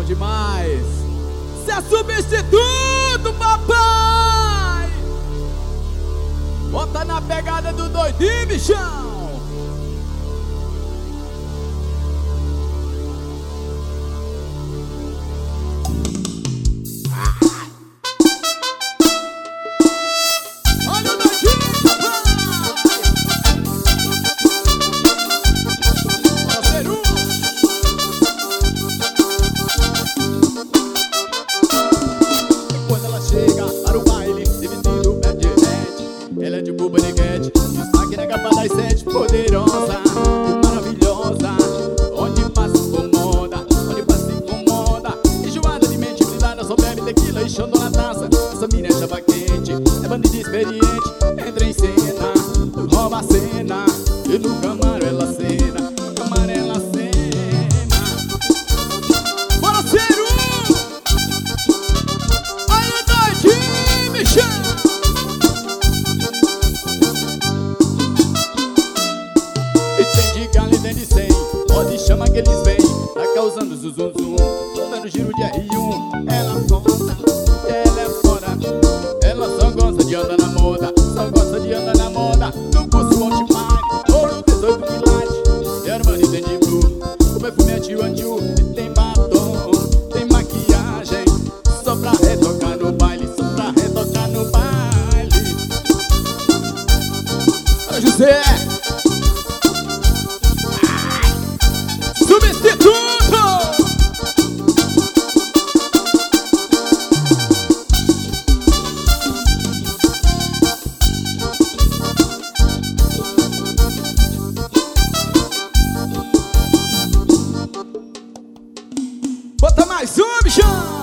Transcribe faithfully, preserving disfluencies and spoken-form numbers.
Bom demais. Cê é substituto, papai. Bota na pegada do doidinho, bichão. Chega para o baile, se vestindo pé de red. Ela é de Cuba Neguete, destaque na capa das sete. Poderosa e maravilhosa, onde passa incomoda, onde passa incomoda. Enjoada de mente blindada, só bebe tequila e xandô na taça. Essa mina é chapa quente, é bandida experiente. Entra em cena, rouba a cena, e no camarão ela cena, no camarão ela cena. Bora, Ceru! E tem de galo e tem de cem, pode chamar que eles vêm. Tá causando zum zum zum, dando giro de R um. Ela gosta, ela é fora. Ela só gosta de andar na moda, só gosta de andar na moda. No pulso Outmine, ouro dezoito quilates. Germano e tem de blue, o perfume é tio Anju. E tem batom, tem maquiagem, só pra retocar no baile, só pra retocar no baile. Para José! Substituto! Bota mais um, bichão!